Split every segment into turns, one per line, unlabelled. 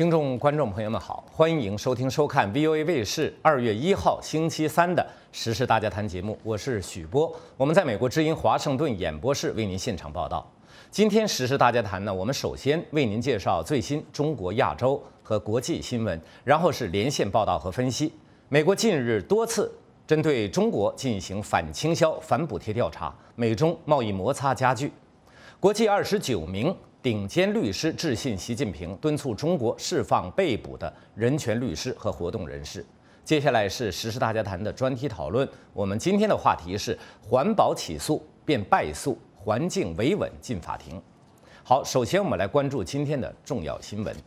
听众、观众朋友们好，欢迎收听、收看 VOA 卫视2月1号星期三的《时事大家谈》节目，我是许波。我们在美国之音华盛顿演播室为您现场报道。今天《时事大家谈》呢，我们首先为您介绍最新中国、亚洲和国际新闻，然后是连线报道和分析。美国近日多次针对中国进行反倾销、反补贴调查，美中贸易摩擦加剧。国际29名顶尖律师致信习近平，敦促中国释放被捕的人权律师和活动人士。接下来是时事大家谈的专题讨论。我们今天的话题是环保起诉变败诉，环境维稳进法庭。好，首先我们来关注今天的重要新闻。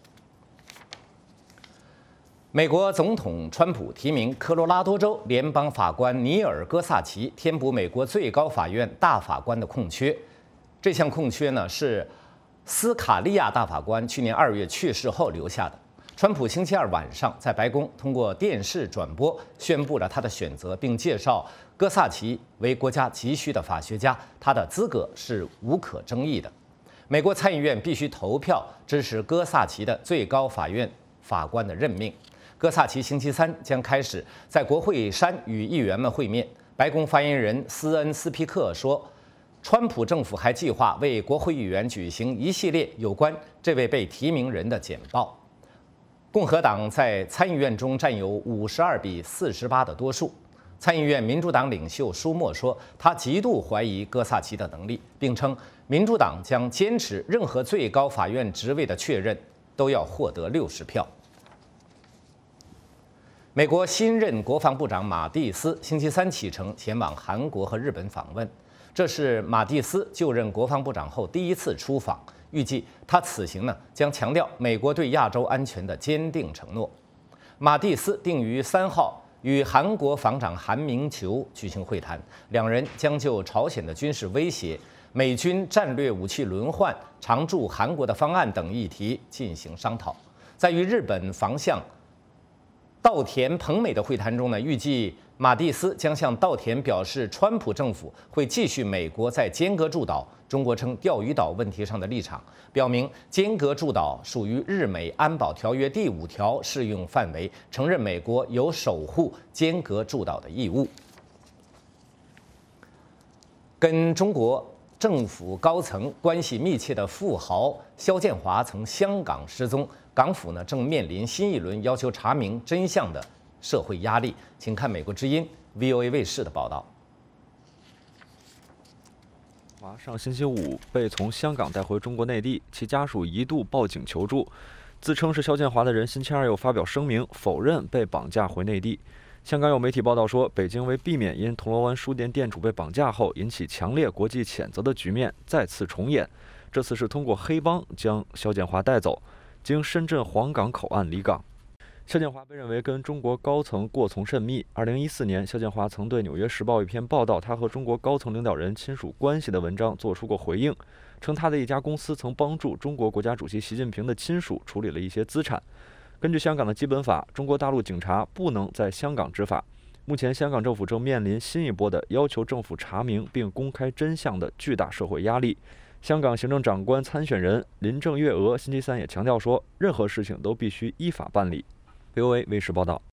美国总统川普提名科罗拉多州联邦法官尼尔·戈萨奇填补美国最高法院大法官的空缺。这项空缺呢是斯卡利亚大法官去年2月去世后留下的。川普星期二晚上在白宫通过电视转播宣布了他的选择，并介绍戈萨奇为国家急需的法学家，他的资格是无可争议的。美国参议院必须投票支持戈萨奇的最高法院法官的任命。戈萨奇星期三将开始在国会山与议员们会面。白宫发言人斯恩斯皮克说，川普政府还计划为国会议员举行一系列有关这位被提名人的简报。共和党在参议院中占有52比48的多数。参议院民主党领袖舒默说，他极度怀疑戈萨奇的能力，并称民主党将坚持任何最高法院职位的确认都要获得60票。美国新任国防部长马蒂斯星期三启程前往韩国和日本访问。这是马蒂斯就任国防部长后第一次出访，预计他此行呢将强调美国对亚洲安全的坚定承诺。马蒂斯定于3号与韩国防长韩明求举行会谈，两人将就朝鲜的军事威胁、美军战略武器轮换、常驻韩国的方案等议题进行商讨。在与日本防相稻田朋美的会谈中呢，预计马蒂斯将向稻田表示，川普政府会继续美国在尖阁诸岛（中国称钓鱼岛）问题上的立场，表明尖阁诸岛属于日美安保条约第5条适用范围，承认美国有守护尖阁诸岛的义务。跟中国政府高层关系密切的富豪肖建华从香港失踪，港府呢正面临新一轮要求查明真相的社会压力。请看美国之音 VOA 卫视的报道。
上星期五被从香港带回中国内地，其家属一度报警求助。自称是肖建华的人星期二又发表声明，否认被绑架回内地。香港有媒体报道说，北京为避免因铜锣湾书店店主被绑架后引起强烈国际谴责的局面再次重演，这次是通过黑帮将肖建华带走，经深圳黄港口岸离港。肖建华被认为跟中国高层过从甚密。2014年，肖建华曾对《纽约时报》一篇报道他和中国高层领导人亲属关系的文章做出过回应，称他的一家公司曾帮助中国国家主席习近平的亲属处理了一些资产。根据香港的基本法，中国大陆警察不能在香港执法。目前，香港政府正面临新一波的要求政府查明并公开真相的巨大社会压力。香港行政长官参选人林郑月娥星期三也强调说，任何事情都必须依法办理。VOA 卫视报道。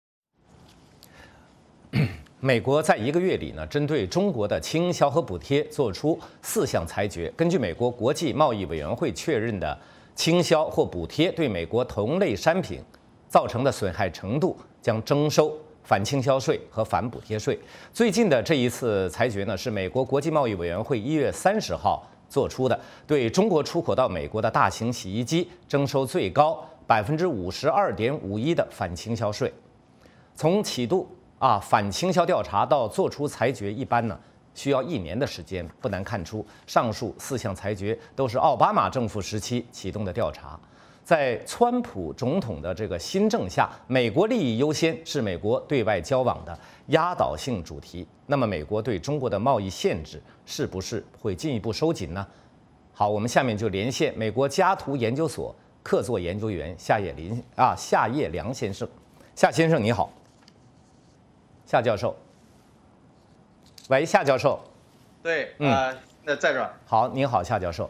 美国在1个月里呢，针对中国的倾销和补贴做出4项裁决。根据美国国际贸易委员会确认的倾销或补贴对美国同类商品造成的损害程度，将征收反倾销税和反补贴税。最近的这一次裁决呢，是美国国际贸易委员会1月30号做出的，对中国出口到美国的大型洗衣机征收最高52.51%的反倾销税。从启动反倾销调查到做出裁决，一般呢需要1年的时间。不难看出，上述4项裁决都是奥巴马政府时期启动的调查。在川普总统的这个新政下，美国利益优先是美国对外交往的压倒性主题。那么，美国对中国的贸易限制是不是会进一步收紧呢？好，我们下面就连线美国加图研究所客座研究员夏叶良先生。夏先生你好。夏教授。喂，夏教授。
对，那在这儿。
好，您好，夏教授。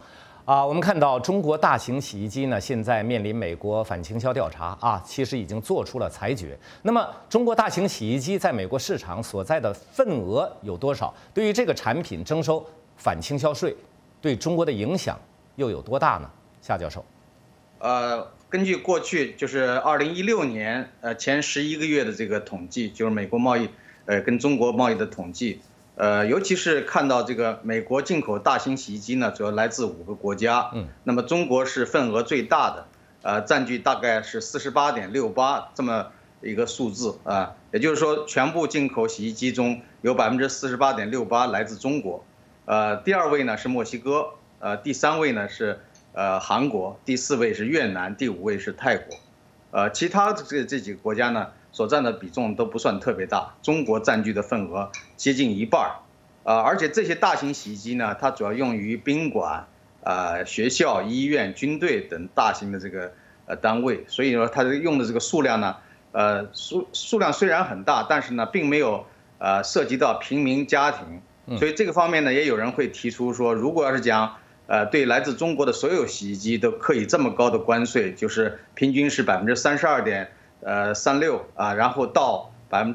我们看到中国大型洗衣机呢，现在面临美国反倾销调查其实已经做出了裁决。那么，中国大型洗衣机在美国市场所在的份额有多少？对于这个产品征收反倾销税，对中国的影响又有多大呢？夏教授，
根据过去就是2016年前11个月的这个统计，就是美国贸易跟中国贸易的统计。尤其是看到这个美国进口大型洗衣机呢，主要来自5个国家，那么中国是份额最大的，占据大概是48.68%这么一个数字啊，也就是说全部进口洗衣机中有48.68%来自中国，第2位呢是墨西哥，第3位呢是韩国，第4位是越南，第5位是泰国，其他这几个国家呢，所占的比重都不算特别大，中国占据的份额接近1半，而且这些大型洗衣机呢，它主要用于宾馆、学校、医院、军队等大型的这个单位，所以说它用的这个数量呢，数量虽然很大，但是呢，并没有涉及到平民家庭，所以这个方面呢，也有人会提出说，如果要是讲对来自中国的所有洗衣机都课以这么高的关税，就是平均是32.36%然后到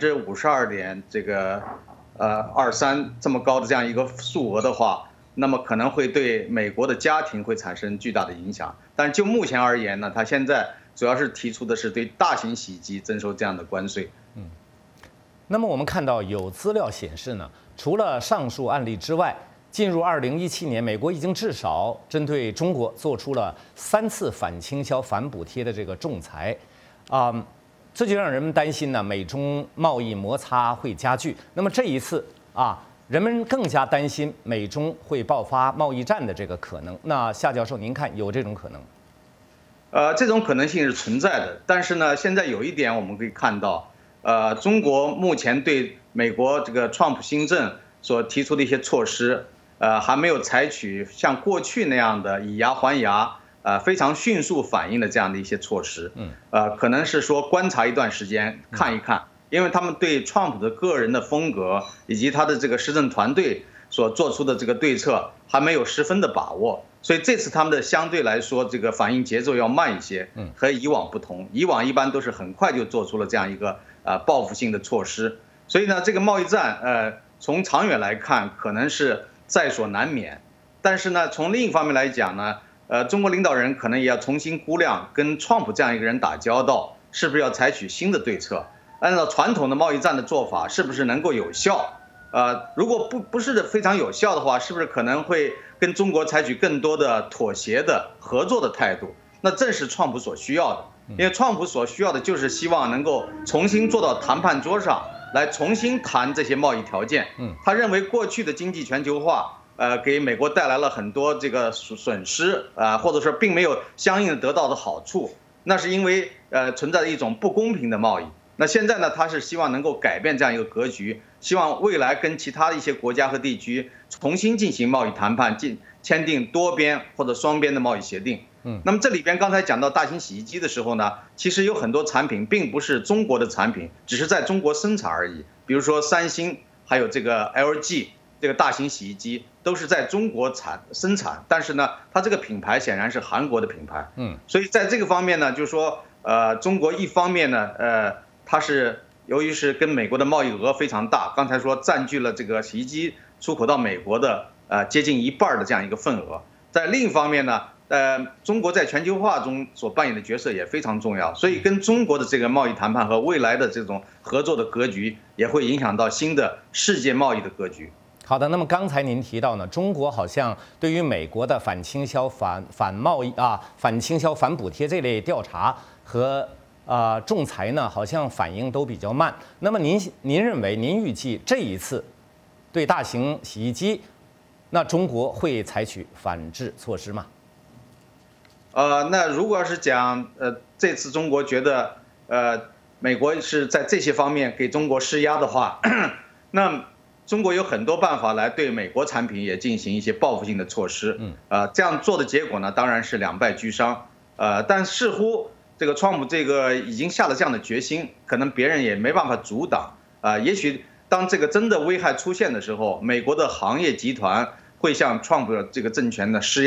52.23%这么高的这样一个数额的话，那么可能会对美国的家庭会产生巨大的影响。但就目前而言呢，它现在主要是提出的是对大型洗衣机征收这样的关税。
那么我们看到有资料显示呢，除了上述案例之外，进入2017年，美国已经至少针对中国做出了3次反倾销、反补贴的这个仲裁，这就让人们担心呢，美中贸易摩擦会加剧。那么这一次人们更加担心美中会爆发贸易战的这个可能。那夏教授，您看有这种可能吗？
这种可能性是存在的，但是呢，现在有一点我们可以看到，中国目前对美国这个川普新政所提出的一些措施，还没有采取像过去那样的以牙还牙，非常迅速反应的这样的一些措施，可能是说观察一段时间看一看，因为他们对川普的个人的风格以及他的这个施政团队所做出的这个对策还没有十分的把握，所以这次他们的相对来说这个反应节奏要慢一些，和以往不同，以往一般都是很快就做出了这样一个报复性的措施，所以呢，这个贸易战从长远来看可能是在所难免，但是呢，从另一方面来讲呢，中国领导人可能也要重新估量跟川普这样一个人打交道，是不是要采取新的对策？按照传统的贸易战的做法，是不是能够有效？如果不是非常有效的话，是不是可能会跟中国采取更多的妥协的合作的态度？那正是川普所需要的，因为川普所需要的就是希望能够重新坐到谈判桌上来，重新谈这些贸易条件。他认为过去的经济全球化，给美国带来了很多这个损失，或者说并没有相应的得到的好处，那是因为存在着一种不公平的贸易。那现在呢，他是希望能够改变这样一个格局，希望未来跟其他的一些国家和地区重新进行贸易谈判，签订多边或者双边的贸易协定。那么这里边刚才讲到大型洗衣机的时候呢，其实有很多产品并不是中国的产品，只是在中国生产而已。比如说三星，还有这个 LG 这个大型洗衣机都是在中国生产，但是呢，它这个品牌显然是韩国的品牌。所以在这个方面呢，就是说，中国一方面呢，它是由于是跟美国的贸易额非常大，刚才说占据了这个洗衣机出口到美国的接近1半的这样一个份额。在另一方面呢，中国在全球化中所扮演的角色也非常重要，所以跟中国的这个贸易谈判和未来的这种合作的格局，也会影响到新的世界贸易的格局。
好的，那么刚才您提到呢，中国好像对于美国的反倾销、反贸易反倾销、反补贴这类调查和仲裁呢，好像反应都比较慢。那么您认为，您预计这一次对大型洗衣机，那中国会采取反制措施吗？
那如果要是讲这次中国觉得美国是在这些方面给中国施压的话，那中国有很多办法来对美国产品也进行一些报复性的措施。这样做的结果呢，当然是两败俱伤。但似乎这个川普这个已经下了这样的决心，可能别人也没办法阻挡。也许当这个真的危害出现的时候，美国的行业集团会向川普这个政权呢施压，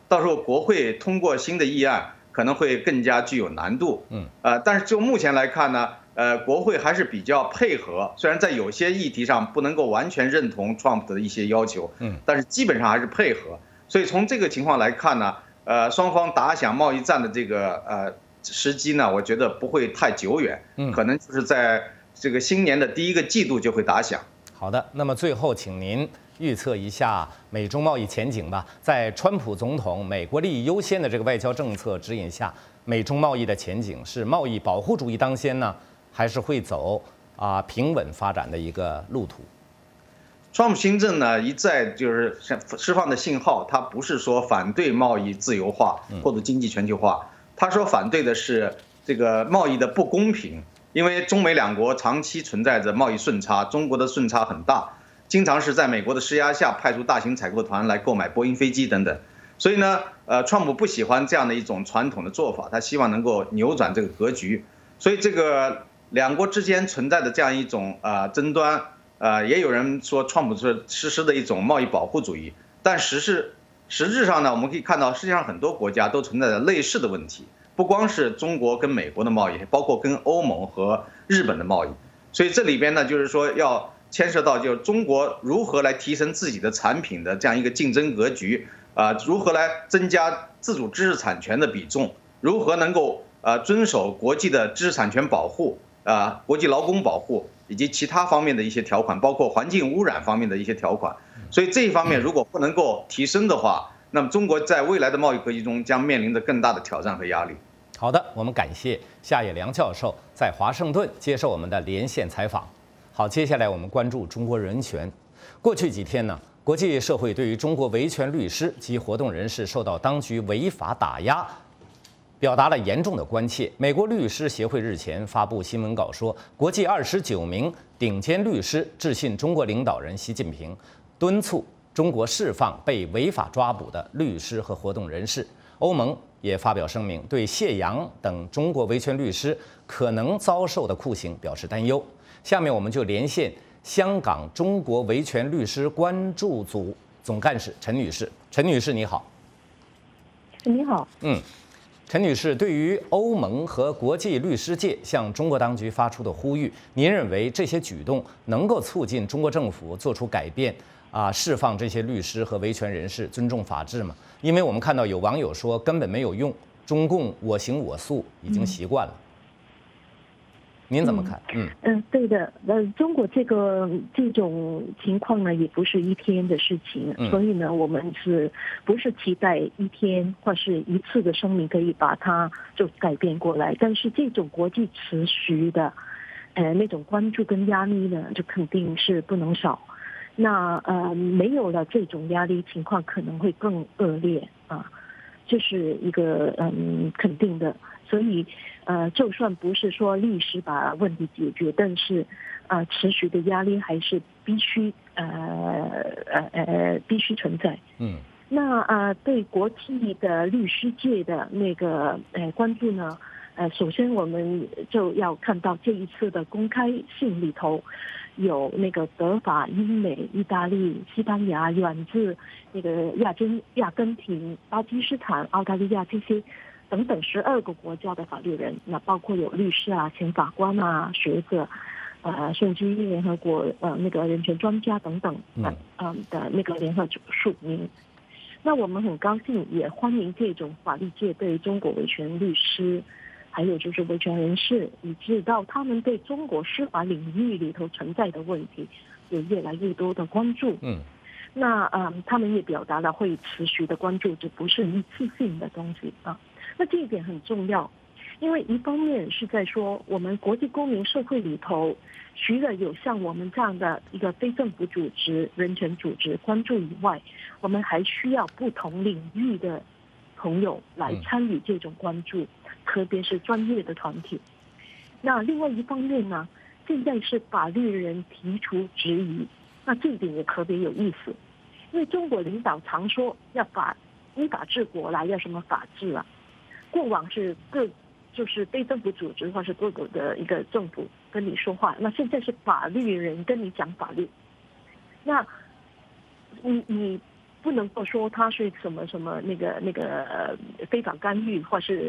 到时候国会通过新的议案可能会更加具有难度。但是就目前来看呢，国会还是比较配合，虽然在有些议题上不能够完全认同 Trump 的一些要求，但是基本上还是配合。所以从这个情况来看呢，双方打响贸易战的这个时机呢，我觉得不会太久远，可能就是在这个新年的第1个季度就会打响。
好的，那么最后请您预测一下美中贸易前景吧。在川普总统美国利益优先的这个外交政策指引下，美中贸易的前景是贸易保护主义当先呢，还是会走平稳发展的一个路途？
川普新政呢一再就是释放的信号，他不是说反对贸易自由化或者经济全球化，他说反对的是这个贸易的不公平。因为中美两国长期存在着贸易顺差，中国的顺差很大，经常是在美国的施压下派出大型采购团来购买波音飞机等等。所以呢，川普不喜欢这样的一种传统的做法，他希望能够扭转这个格局。所以这个两国之间存在的这样一种争端，也有人说川普是实施的一种贸易保护主义，但实质上呢，我们可以看到世界上很多国家都存在着类似的问题。不光是中国跟美国的贸易，包括跟欧盟和日本的贸易，所以这里边呢，就是说要牵涉到就是中国如何来提升自己的产品的这样一个竞争格局，如何来增加自主知识产权的比重，如何能够遵守国际的知识产权保护，国际劳工保护以及其他方面的一些条款，包括环境污染方面的一些条款。所以这一方面如果不能够提升的话，那么中国在未来的贸易格局中将面临着更大的挑战和压力。
好的，我们感谢夏野良教授在华盛顿接受我们的连线采访。好，接下来我们关注中国人权。过去几天呢，国际社会对于中国维权律师及活动人士受到当局违法打压，表达了严重的关切。美国律师协会日前发布新闻稿说，国际29名顶尖律师致信中国领导人习近平，敦促中国释放被违法抓捕的律师和活动人士。欧盟也发表声明，对谢阳等中国维权律师可能遭受的酷刑表示担忧。下面我们就连线香港中国维权律师关注组总干事陈女士。陈女士，你好。
你好。
陈女士，对于欧盟和国际律师界向中国当局发出的呼吁，您认为这些举动能够促进中国政府做出改变？释放这些律师和维权人士，尊重法治吗？因为我们看到有网友说根本没有用，中共我行我素已经习惯了。您怎么看？
对的，中国这种情况呢，也不是一天的事情，所以呢，我们不是期待一天或是一次的声明可以把它就改变过来？但是这种国际持续的，那种关注跟压力呢，就肯定是不能少。那没有了这种压力，情况可能会更恶劣这是一个肯定的。所以就算不是说立时把问题解决，但是持续的压力还是必须存在。那对国际的律师界的那个关注呢？首先我们就要看到这一次的公开信里头，有那个德法英美意大利西班牙远至那个阿根廷巴基斯坦澳大利亚这些等等12个国家的法律人，那包括有律师前法官学者甚至于联合国那个人权专家等等的那个联合署名。那我们很高兴也欢迎这种法律界对中国维权律师还有就是维权人士，以至到他们对中国司法领域里头存在的问题有越来越多的关注。那他们也表达了会持续的关注，这不是一次性的东西那这一点很重要，因为一方面是在说我们国际公民社会里头，除了有像我们这样的一个非政府组织、人权组织关注以外，我们还需要不同领域的朋友来参与这种关注，特别是专业的团体。那另外一方面呢，现在是法律人提出质疑，那这一点也特别有意思，因为中国领导常说要依法治国来，要什么法治过往是就是非政府组织或是各国的一个政府跟你说话，那现在是法律人跟你讲法律。那你不能够说他是什么那个非法干预，或是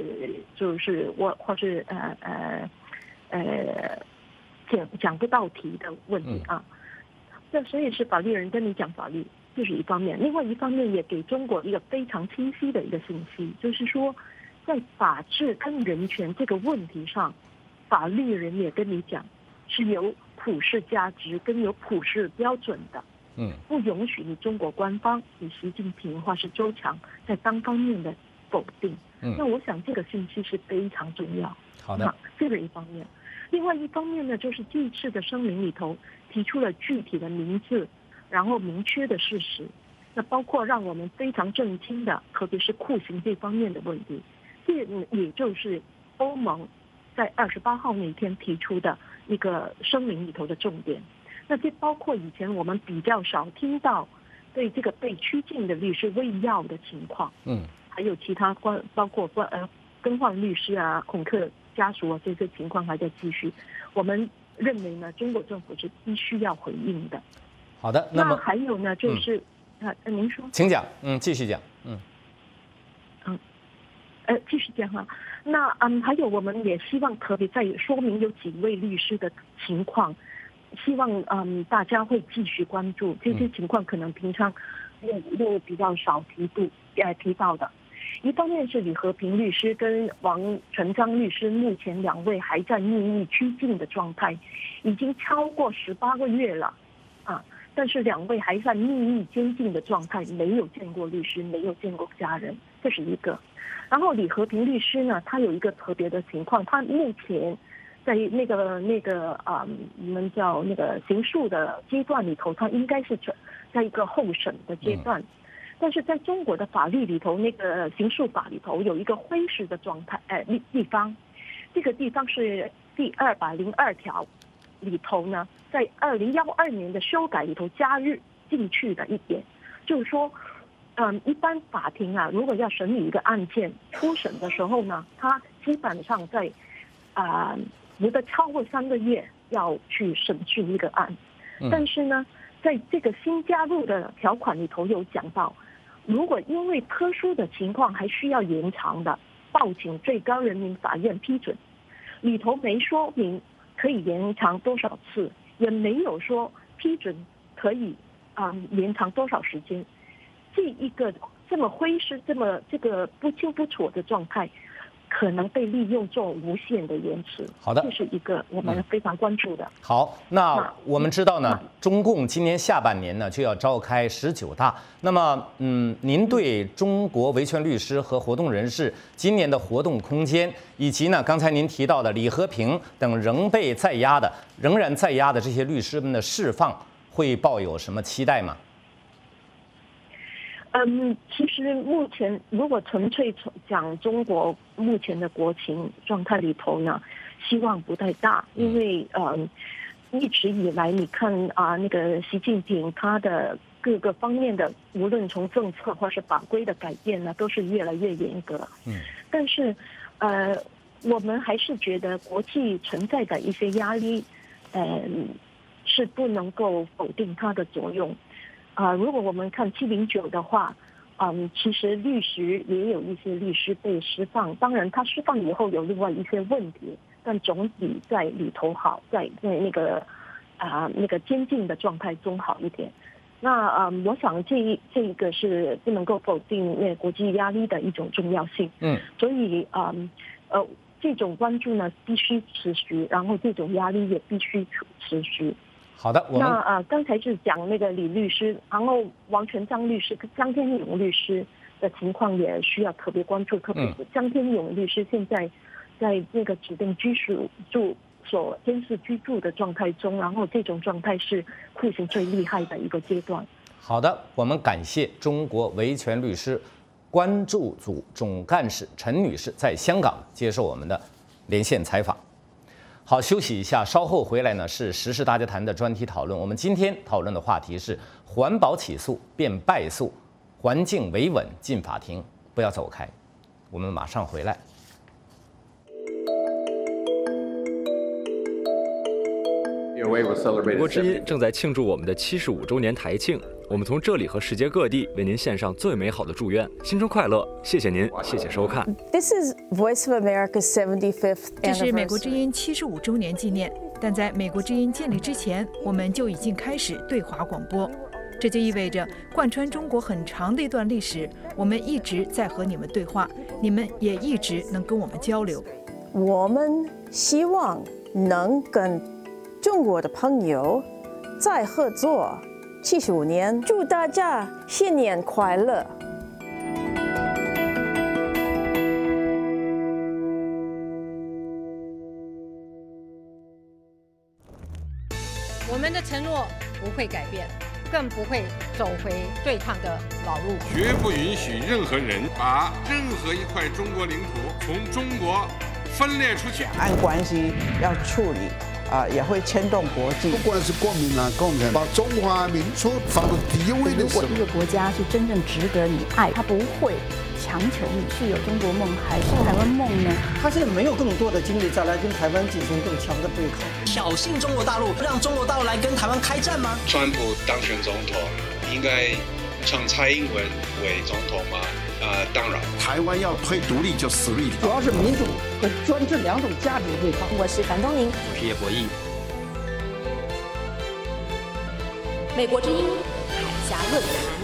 讲不到题的问题啊。那所以是法律人跟你讲法律，这是一方面。另外一方面也给中国一个非常清晰的一个信息，就是说在法治跟人权这个问题上，法律人也跟你讲是有普世价值跟有普世标准的。不允许你中国官方以习近平或是周强在单方面的否定。那我想这个信息是非常重要。
好的，
这个一方面。另外一方面呢，就是这一次的声明里头提出了具体的名字，然后明确的事实。那包括让我们非常震惊的，特别是酷刑这方面的问题。这也就是欧盟在28号那天提出的一个声明里头的重点。那这包括以前我们比较少听到对这个被拘禁的律师喂药的情况，还有其他包括更换律师啊、恐吓家属啊这些情况还在继续。我们认为呢，中国政府是必须要回应的。
好的，那么
还有呢，就是您说，
请讲，继续讲，
继续讲哈。那还有我们也希望特别在说明有几位律师的情况。希望大家会继续关注这些情况，可能平常又比较少提到的。一方面是李和平律师跟王全璋律师，目前2位还在秘密拘禁的状态，已经超过18个月了啊。但是2位还在秘密监禁的状态，没有见过律师，没有见过家人，这是一个。然后李和平律师呢，他有一个特别的情况，他目前在我们叫那个刑诉的阶段里头，他应该是在一个候审的阶段，但是在中国的法律里头，那个刑诉法里头有一个灰时的状态，地方，这个地方是第202条里头呢，在2012年的修改里头加入进去的一点，就是说，一般法庭啊，如果要审理一个案件初审的时候呢，他基本上在不得超过3个月要去审讯一个案，但是呢，在这个新加入的条款里头有讲到，如果因为特殊的情况还需要延长的，报请最高人民法院批准。里头没说明可以延长多少次，也没有说批准可以延长多少时间。这一个这么灰失、这个不清不楚的状态，可能被利用做无限的延迟。
好的，
这是一个我们非常关注的。
好，那我们知道呢，中共今年下半年呢就要召开19大。那么，您对中国维权律师和活动人士今年的活动空间，以及呢刚才您提到的李和平等仍然在押的这些律师们的释放，会抱有什么期待吗？
其实目前如果纯粹讲中国目前的国情状态里头呢，希望不太大，因为一直以来你看那个习近平他的各个方面的，无论从政策或是法规的改变呢，都是越来越严格。但是我们还是觉得国际存在的一些压力，是不能够否定它的作用。如果我们看709的话，其实律师也有一些律师被释放，当然他释放以后有另外一些问题，但总体在里头好，在那个监禁的状态中好一点。那我想这一个是不能够否定那国际压力的一种重要性。所以这种关注呢必须持续，然后这种压力也必须持续。
好的，
那刚才是讲那个李律师，然后王全璋律师跟张天勇律师的情况也需要特别关注，特别是张天勇律师现在在那个指定居住所监视居住的状态中，然后这种状态是酷刑最厉害的一个阶段。
好的，我们感谢中国维权律师关注组总干事陈女士在香港接受我们的连线采访。好，休息一下，稍后回来呢是时事大家谈的专题讨论。我们今天讨论的话题是环保起诉变败诉，环境维稳进法庭。不要走开，我们马上回来。
美国之音正在庆祝我们的75周年台庆，我们从这里和世界各地为您献上最美好的祝愿，新春快乐！谢谢您，谢谢收看。
This is Voice of America's 75th anniversary.
这是美国之音75周年纪念，但在美国之音建立之前，我们就已经开始对华广播。这就意味着，贯穿中国很长的一段历史，我们一直在和你们对话，你们也一直能跟我们交流。
我们希望能跟中国的朋友再合作75年，祝大家新年快乐！
我们的承诺不会改变，更不会走回对抗的老路。
绝不允许任何人把任何一块中国领土从中国分裂出去。
两岸关系要处理也会牵动国际。
不管是国民党、共产党，把中华民族放到第一位的时候，
如果一个国家是真正值得你爱，他不会强求你是有中国梦还是台湾梦呢？
他现在没有更多的精力再来跟台湾进行更强的对抗，
挑衅中国大陆，让中国大陆来跟台湾开战吗？
川普当选总统，应该让蔡英文为总统吗？当然，
台湾要推独立就死力。
主要是民主和专制两种价值的对抗。
我是樊东宁，
我是叶博弈。
美国之音海峡论坛。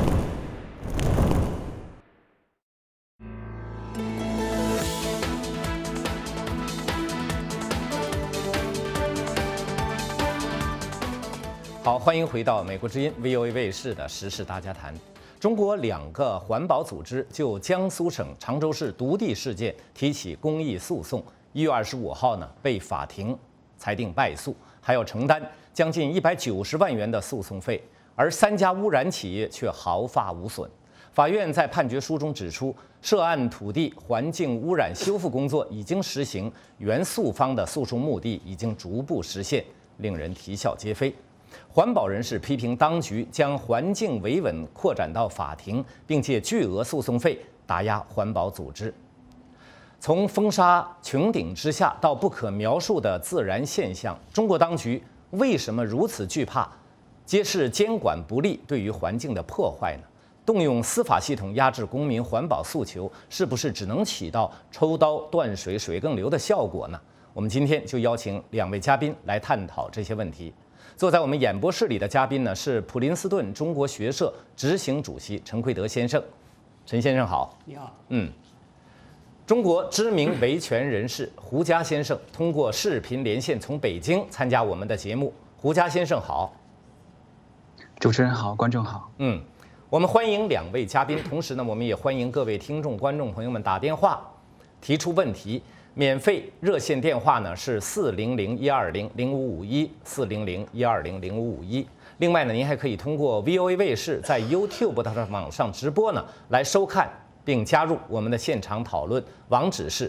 好，欢迎回到美国之音 VOA 卫视的时事大家谈。中国2个环保组织就江苏省常州市毒地事件提起公益诉讼，1月25号呢被法庭裁定败诉，还要承担将近190万元的诉讼费，而3家污染企业却毫发无损。法院在判决书中指出，涉案土地环境污染修复工作已经实行，原诉方的诉讼目的已经逐步实现，令人啼笑皆非。环保人士批评当局将环境维稳扩展到法庭，并借巨额诉讼费打压环保组织。从风沙穹顶之下到不可描述的自然现象，中国当局为什么如此惧怕揭示监管不力对于环境的破坏呢？动用司法系统压制公民环保诉求，是不是只能起到抽刀断水水更流的效果呢？我们今天就邀请2位嘉宾来探讨这些问题。坐在我们演播室里的嘉宾呢是普林斯顿中国学社执行主席陈奎德先生。陈先生好。
你好。
中国知名维权人士胡佳先生通过视频连线从北京参加我们的节目。胡佳先生好。
主持人好，观众好。
我们欢迎2位嘉宾，同时呢，我们也欢迎各位听众、观众朋友们打电话提出问题。免费热线电话呢是400-120-0551，400-120-0551。另外呢，您还可以通过 VOA 卫视在 YouTube 的网上直播呢来收看，并加入我们的现场讨论。网址是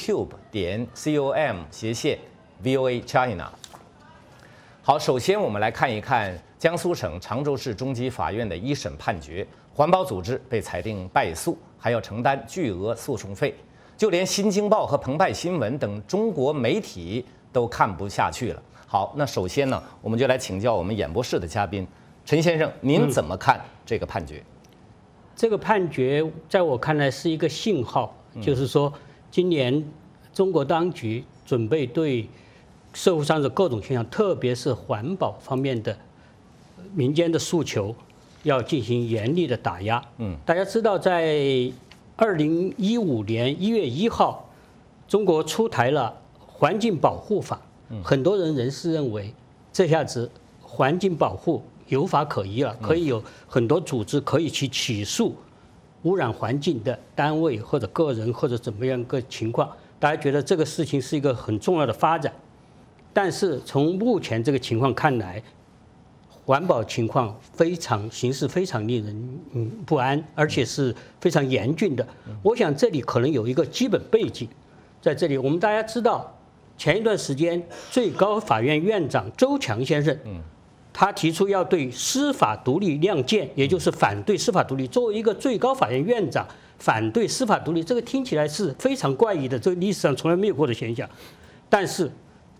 youtube.com/VOA China。好，首先我们来看一看江苏省常州市中级法院的一审判决，环保组织被裁定败诉，还要承担巨额诉讼费。就连《新京报》和澎湃新闻等中国媒体都看不下去了。好，那首先呢，我们就来请教我们演播室的嘉宾陈先生，您怎么看这个判决？
这个判决在我看来是一个信号，就是说，今年中国当局准备对社会上的各种现象，特别是环保方面的民间的诉求，要进行严厉的打压。大家知道在2015年1月1号，中国出台了环境保护法，很多人士认为，这下子环境保护有法可依了，可以有很多组织可以去起诉污染环境的单位或者个人或者怎么样个情况，大家觉得这个事情是一个很重要的发展。但是从目前这个情况看来，环保情况形势非常令人不安，而且是非常严峻的。我想这里可能有一个基本背景，在这里我们大家知道，前一段时间最高法院院长周强先生，他提出要对司法独立亮剑，也就是反对司法独立。作为一个最高法院院长反对司法独立，这个听起来是非常怪异的，这个历史上从来没有过的现象。但是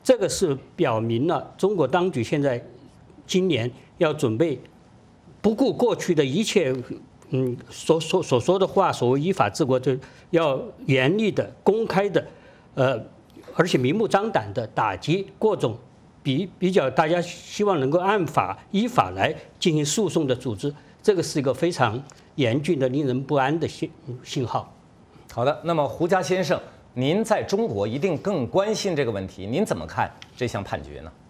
这个是表明了中国当局现在今年要准备不顾过去的一切，所说的话，所谓依法治国，就要严厉的、公开的，而且明目张胆的打击各种比较大家希望能够依法来进行诉讼的组织，这个是一个非常严峻的、令人不安的信号。
好的，那么胡佳先生，您在中国一定更关心这个问题，您怎么看这项判决呢？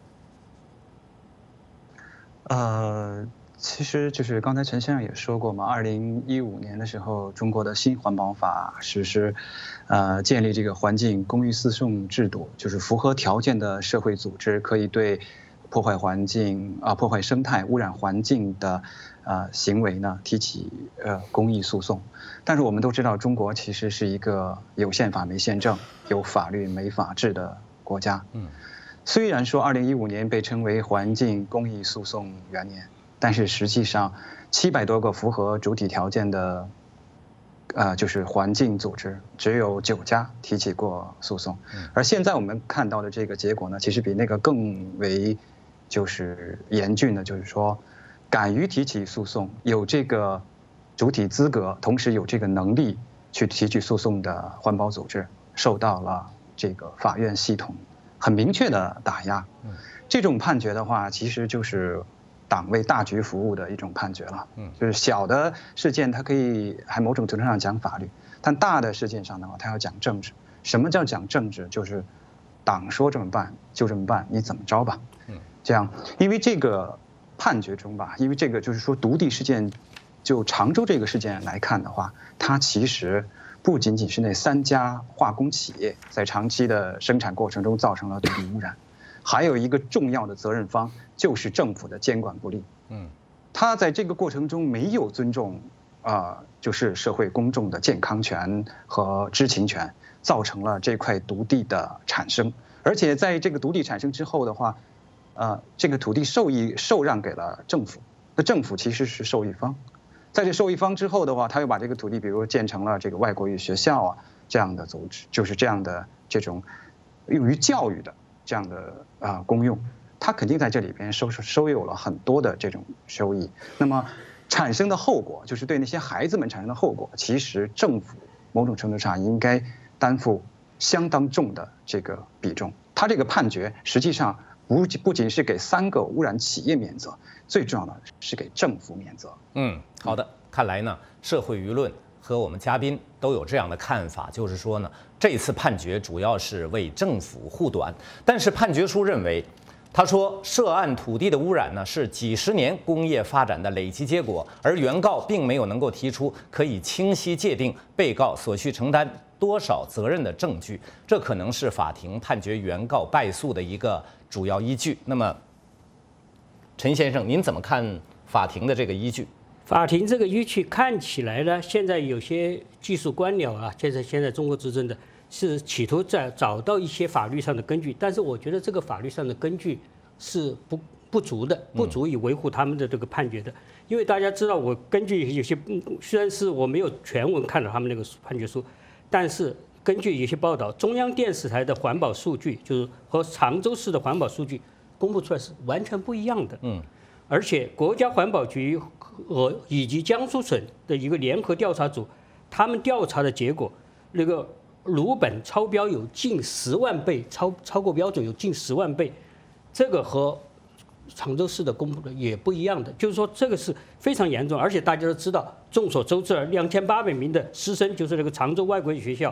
其实就是刚才陈先生也说过嘛，2015年的时候，中国的新环保法实施，建立这个环境公益诉讼制度，就是符合条件的社会组织可以对破坏环境破坏生态、污染环境的行为呢提起公益诉讼。但是我们都知道，中国其实是一个有宪法没宪政、有法律没法治的国家。虽然说2015年被称为环境公益诉讼元年，但是实际上700多个符合主体条件的就是环境组织只有9家提起过诉讼。而现在我们看到的这个结果呢，其实比那个更为就是严峻的，就是说敢于提起诉讼、有这个主体资格，同时有这个能力去提起诉讼的环保组织，受到了这个法院系统很明确的打压。这种判决的话，其实就是党为大局服务的一种判决了。就是小的事件它可以还某种程度上讲法律，但大的事件上的话，它要讲政治。什么叫讲政治？就是党说这么办就这么办，你怎么着吧。这样，因为这个判决中吧，因为这个就是说毒地事件，就常州这个事件来看的话，它其实不仅仅是那3家化工企业在长期的生产过程中造成了毒地污染，还有一个重要的责任方就是政府的监管不力。他在这个过程中没有尊重就是社会公众的健康权和知情权，造成了这块毒地的产生。而且在这个毒地产生之后的话，这个土地受让给了政府，那政府其实是受益方。在这受益方之后的话，他又把这个土地，比如建成了这个外国语学校这样的组织，就是这样的这种用于教育的这样的功用，他肯定在这里边收有了很多的这种收益。那么产生的后果，就是对那些孩子们产生的后果，其实政府某种程度上应该担负相当重的这个比重。他这个判决实际上不仅是给3个污染企业免责，最重要的是给政府免责。
好的，看来呢，社会舆论和我们嘉宾都有这样的看法，就是说呢，这次判决主要是为政府护短。但是判决书认为，他说涉案土地的污染呢是几十年工业发展的累积结果，而原告并没有能够提出可以清晰界定被告所需承担多少责任的证据，这可能是法庭判决原告败诉的一个主要依据。那么，陈先生，您怎么看法庭的这个依据？
法庭这个依据看起来呢，现在有些技术官僚现在中国执政的是企图找到一些法律上的根据，但是我觉得这个法律上的根据是不足的，不足以维护他们的这个判决的。因为大家知道，我根据有些虽然是我没有全文看到他们那个判决书，但是根据有些报道，中央电视台的环保数据就是和常州市的环保数据公布出来是完全不一样的。而且国家环保局以及江苏省的一个联合调查组，他们调查的结果，那个鲁本超标有近10万倍，超过标准有近10万倍，这个和常州市的公布的也不一样的，就是说这个是非常严重。而且大家都知道，众所周知，2800名的师生，就是那个常州外国语学校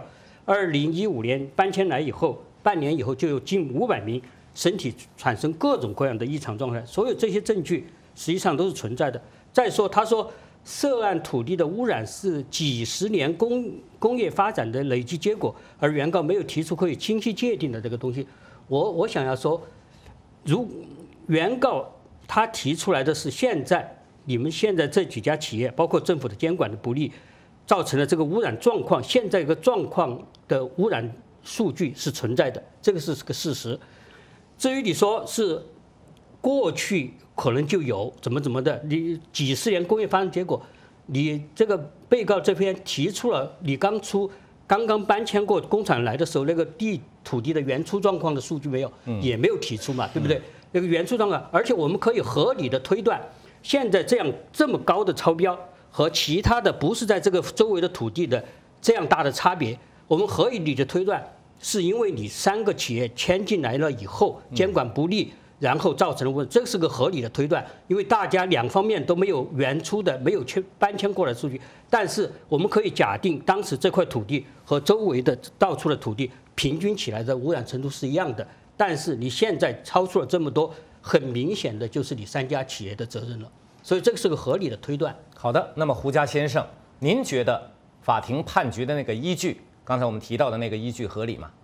，2015年搬迁来以后，半年以后就有近500名身体产生各种各样的异常状态，所有这些证据实际上都是存在的。再说，他说涉案土地的污染是几十年工业发展的累积结果，而原告没有提出可以清晰界定的这个东西。我想要说，如原告他提出来的是你们现在这几家企业，包括政府的监管的不力，造成了这个污染状况，现在一个状况的污染数据是存在的，这个是个事实。至于你说是过去可能就有怎么的，你几十年工业发展结果，你这个被告这边提出了，你刚出刚刚搬迁过工厂来的时候，那个土地的原初状况的数据没有，也没有提出嘛，对不对？那个原初状况，而且我们可以合理的推断，现在这么高的超标和其他的不是在这个周围的土地的这样大的差别，我们合理的推断，是因为你3个企业迁进来了以后，监管不力。然后造成了问题，这是个合理的推断，因为大家2方面都没有原初的、没有搬迁过来的数据。但是我们可以假定，当时这块土地和周围的到处的土地平均起来的污染程度是一样的。但是你现在超出了这么多，很明显的就是你3家企业的责任了。所以这个是个合理的推断。
好的，那么胡佳先生，您觉得法庭判决的那个依据，刚才我们提到的那个依据合理吗？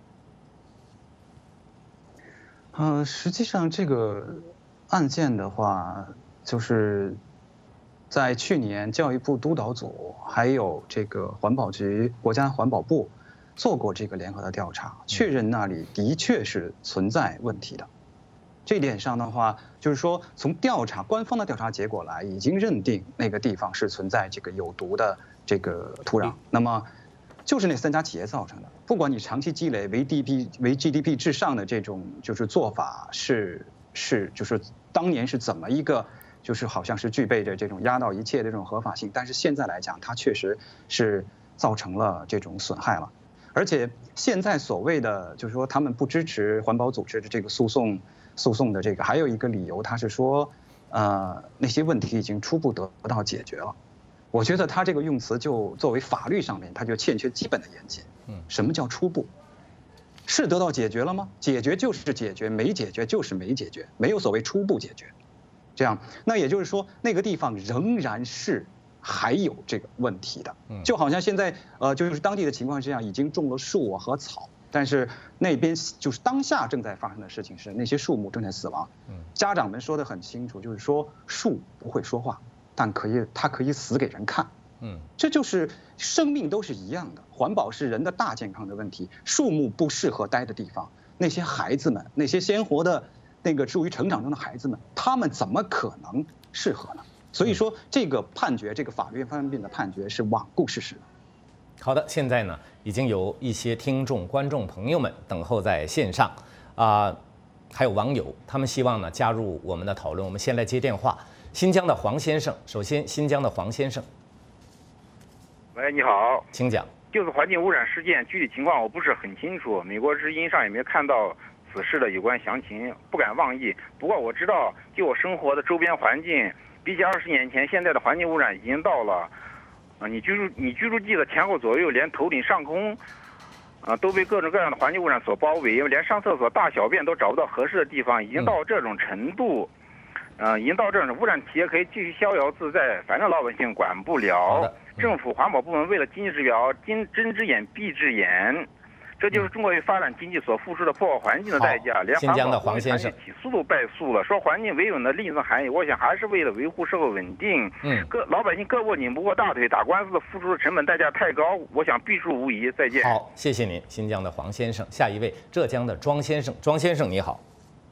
实际上这个案件的话，就是在去年教育部督导组还有这个环保局、国家环保部做过这个联合的调查，确认那里的确是存在问题的。这一点上的话，就是说从官方的调查结果来，已经认定那个地方是存在这个有毒的这个土壤。那么就是那3家企业造成的。不管你长期积累为 GDP 至上的这种就是做法就是当年是怎么一个就是好像是具备着这种压倒一切的这种合法性，但是现在来讲，它确实是造成了这种损害了。而且现在所谓的就是说他们不支持环保组织的这个诉讼的这个，还有一个理由，他是说那些问题已经初步得到解决了。我觉得他这个用词就作为法律上面，他就欠缺基本的严谨。什么叫初步？是得到解决了吗？解决就是解决，没解决就是没解决，没有所谓初步解决。这样，那也就是说，那个地方仍然是还有这个问题的。就好像现在就是当地的情况是这样，已经种了树和草，但是那边就是当下正在发生的事情是那些树木正在死亡。家长们说得很清楚，就是说树不会说话。但它可以死给人看，这就是生命都是一样的。环保是人的大健康的问题，树木不适合待的地方，那些孩子们，那些鲜活的那个处于成长中的孩子们，他们怎么可能适合呢？所以说，这个判决，这个法院方面的判决是罔顾事实的。
好的，现在呢，已经有一些听众、观众朋友们等候在线上，还有网友，他们希望呢加入我们的讨论。我们先来接电话。新疆的黄先生，首先，新疆的黄先生，
喂，你好，
请讲。
就是环境污染事件具体情况我不是很清楚，美国之音上也没有看到此事的有关详情，不敢妄议。不过我知道，就我生活的周边环境，比起20年前，现在的环境污染已经到了，你居住地的前后左右，连头顶上空，都被各种各样的环境污染所包围，连上厕所、大小便都找不到合适的地方，已经到这种程度。已经到这种污染企业可以继续逍遥自在，反正老百姓管不了。政府环保部门为了经济指标，睁只眼闭只眼，这就是中国为发展经济所付出的破坏环境的代价。连环保部门起诉都败诉了，说环境维稳的另一层含义，我想还是为了维护社会稳定。老百姓胳膊拧不过大腿，打官司的付出的成本代价太高，我想必输无疑。再见。
好，谢谢您，新疆的黄先生。下一位，浙江的庄先生，庄先生你好。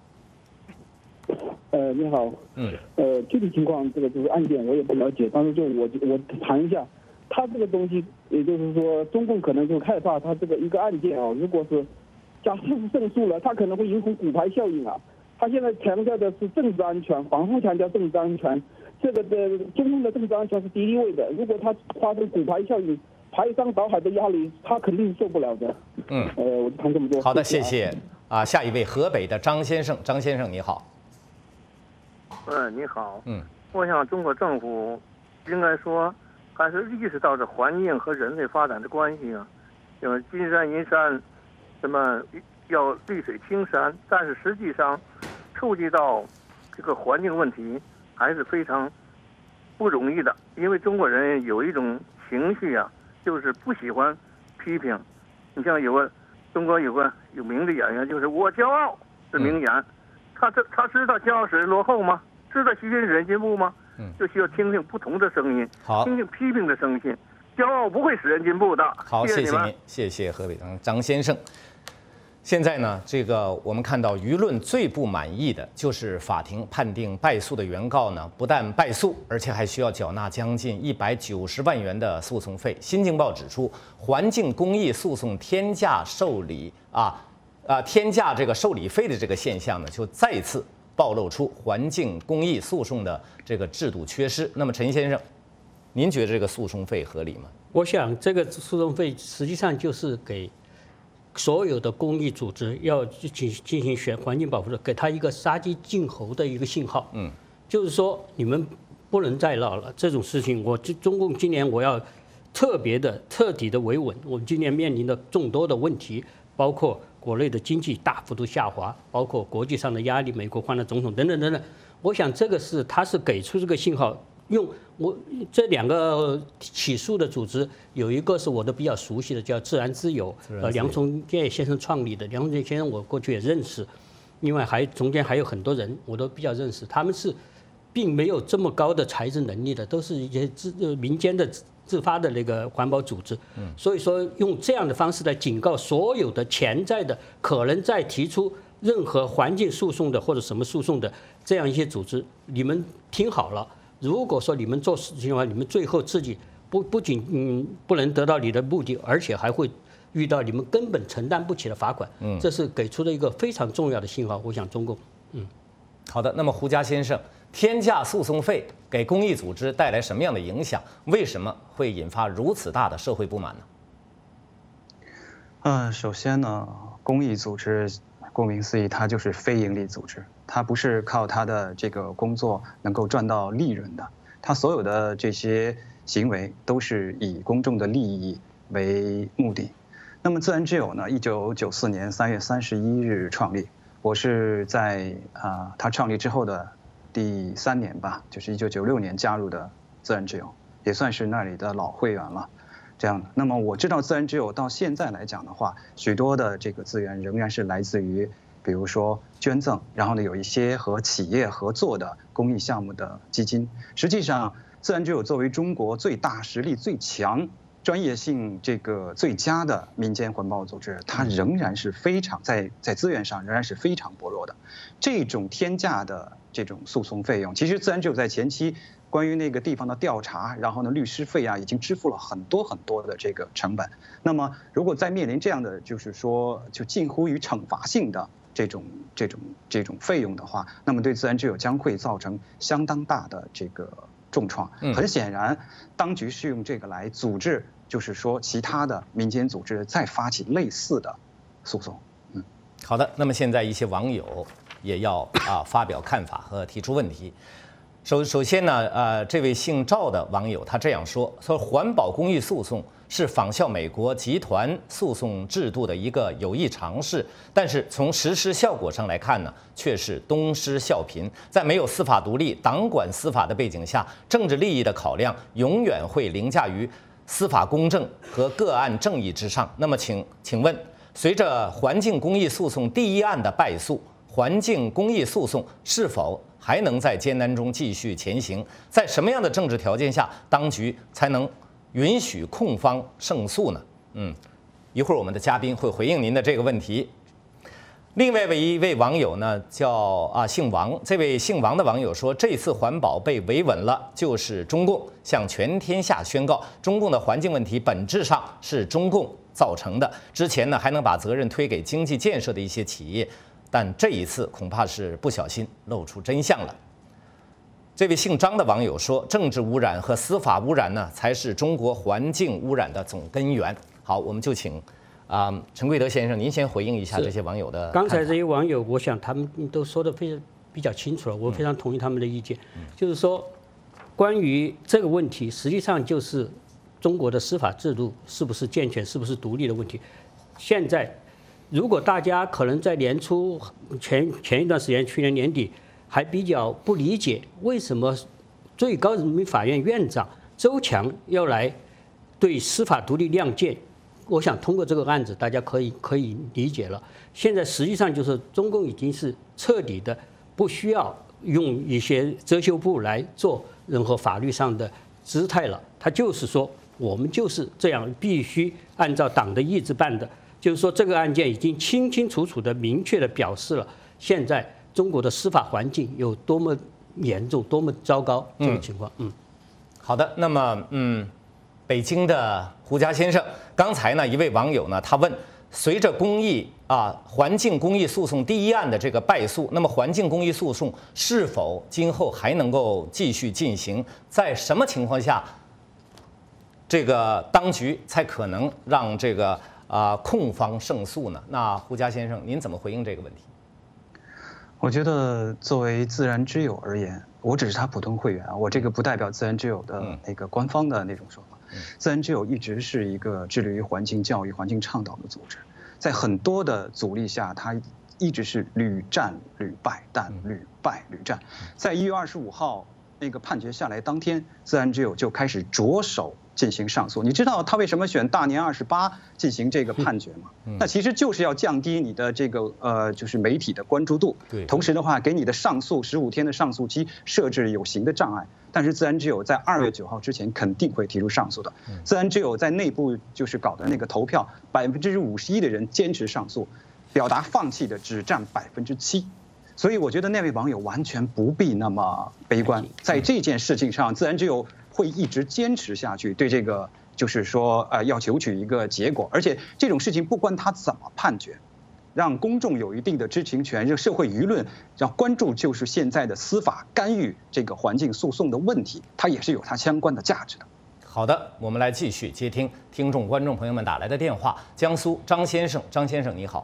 你好，具体情况这个就是案件我也不了解，但是就我谈一下，他这个东西，也就是说中共可能就害怕他这个一个案件啊，如果是假设是胜诉了，他可能会形成骨牌效应啊。他现在强调的是政治安全，反复强调政治安全，这个的中共的政治安全是第一位的。如果他发生骨牌效应，排山倒海的压力，他肯定是受不了的。我就谈这么多。
好的，谢谢啊。下一位，河北的张先生，张先生你好。
你好。我想中国政府应该说还是意识到这环境和人类发展的关系啊，因为金山银山，什么要绿水青山，但是实际上触及到这个环境问题还是非常不容易的，因为中国人有一种情绪啊，就是不喜欢批评。你像中国有名的演员，就是我骄傲的名言，他知道骄傲使人落后吗？知道习近平使人进步吗？就需要听听不同的声音，听听批评的声音。骄傲不会使人进步的。
好，谢谢您，谢谢河北张先生。 现在呢，这个我们看到舆论最不满意的就是法庭判定败诉的原告呢，不但败诉，而且还需要缴纳将近190万元的诉讼费。新京报指出，环境公益诉讼天价受理天价这个受理费的这个现象呢，就再次暴露出环境公益诉讼的这个制度缺失。那么，陈先生，您觉得这个诉讼费合理吗？
我想，这个诉讼费实际上就是给所有的公益组织要进行环境保护的，给他一个杀鸡儆猴的一个信号。就是说你们不能再闹了，这种事情，中共今年我要彻底的维稳。我们今年面临的众多的问题，包括国内的经济大幅度下滑，包括国际上的压力，美国换了总统等等等等。我想这个他是给出这个信号。用这2个起诉的组织，有一个是我都比较熟悉的，叫自然之友，梁从诫先生创立的。梁从诫先生我过去也认识，另外中间还有很多人我都比较认识，他们是并没有这么高的财政能力的，都是一些民间的自发的那个环保组织。所以说用这样的方式来警告所有的潜在的可能在提出任何环境诉讼的或者什么诉讼的这样一些组织，你们听好了。如果说你们做事情的话，你们最后自己不仅不能得到你的目的，而且还会遇到你们根本承担不起的罚款。这是给出的一个非常重要的信号。我想中共，
好的。那么胡佳先生，天价诉讼费给公益组织带来什么样的影响？为什么会引发如此大的社会不满
呢？首先呢，公益组织顾名思义，它就是非营利组织。它不是靠它的这个工作能够赚到利润的，它所有的这些行为都是以公众的利益为目的。那么自然之友呢，1994年3月31日创立，我是在它创立之后的第3年吧，就是1996年加入的自然之友，也算是那里的老会员了。这样的，那么我知道自然之友到现在来讲的话，许多的这个资源仍然是来自于，比如说捐赠，然后呢有一些和企业合作的公益项目的基金。实际上，自然之友作为中国最大实力最强、专业性这个最佳的民间环保组织，它仍然是非常在资源上仍然是非常薄弱的。这种天价的这种诉讼费用，其实自然之友在前期关于那个地方的调查，然后呢律师费已经支付了很多的这个成本。那么如果再面临这样的就是说就近乎于惩罚性的这种费用的话，那么对自然之友将会造成相当大的这个重创。很显然，当局是用这个来组织，就是说其他的民间组织再发起类似的诉讼。
好的，那么现在一些网友也要发表看法和提出问题。首先呢，这位姓赵的网友他这样说：环保公益诉讼是仿效美国集团诉讼制度的一个有益尝试，但是从实施效果上来看呢，却是东施效颦。在没有司法独立、党管司法的背景下，政治利益的考量永远会凌驾于司法公正和个案正义之上。那么请问，随着环境公益诉讼第一案的败诉，环境公益诉讼是否还能在艰难中继续前行？在什么样的政治条件下，当局才能允许控方胜诉呢？一会儿我们的嘉宾会回应您的这个问题。另外一位网友呢，叫姓王，这位姓王的网友说，这次环保被维稳了，就是中共向全天下宣告，中共的环境问题本质上是中共造成的。之前呢，还能把责任推给经济建设的一些企业。但这一次恐怕是不小心露出真相了。这位姓张的网友说，政治污染和司法污染呢，才是中国环境污染的总根源。好，我们就请陈贵德先生，您先回应一下这些网友的看法。
刚才这些网友，我想他们都说的比较清楚了，我非常同意他们的意见。就是说，关于这个问题，实际上就是中国的司法制度是不是健全、是不是独立的问题。现在，如果大家可能在年初前一段时间，去年年底还比较不理解为什么最高人民法院院长周强要来对司法独立亮剑，我想通过这个案子，大家可以理解了。现在实际上就是中共已经是彻底的不需要用一些遮羞布来做任何法律上的姿态了，他就是说我们就是这样，必须按照党的意志办的。 就是说这个案件已经清清楚楚的、明确的表示了现在中国的司法环境有多么严重、多么糟糕这个情况。
好的，那么北京的胡佳先生，刚才呢一位网友呢他问，随着环境公益诉讼第一案的这个败诉，那么环境公益诉讼是否今后还能够继续进行？在什么情况下，这个当局才可能让这个控方胜诉呢？那胡佳先生，您怎么回应这个问题？
我觉得作为自然之友而言，我只是他普通会员啊，我这个不代表自然之友的那个官方的那种说法。自然之友一直是一个致力于环境教育、环境倡导的组织，在很多的阻力下，它一直是屡战屡败，但屡败屡战。在1月25号那个判决下来当天，自然之友就开始着手进行上诉。你知道他为什么选大年28进行这个判决吗？那其实就是要降低你的这个就是媒体的关注度，同时的话给你的上诉15天的上诉期设置有形的障碍。但是自然之友在2月9号之前肯定会提出上诉的。自然之友在内部就是搞的那个投票，51%的人坚持上诉，表达放弃的只占7%。所以我觉得那位网友完全不必那么悲观，在这件事情上，自然之友会一直坚持下去，对这个就是说要求取一个结果，而且这种事情不管他怎么判决，让公众有一定的知情权，让社会舆论要关注，就是现在的司法干预这个环境诉讼的问题，它也是有它相关的价值的。
好的，我们来继续接听听众观众朋友们打来的电话。江苏张先生，张先生你好。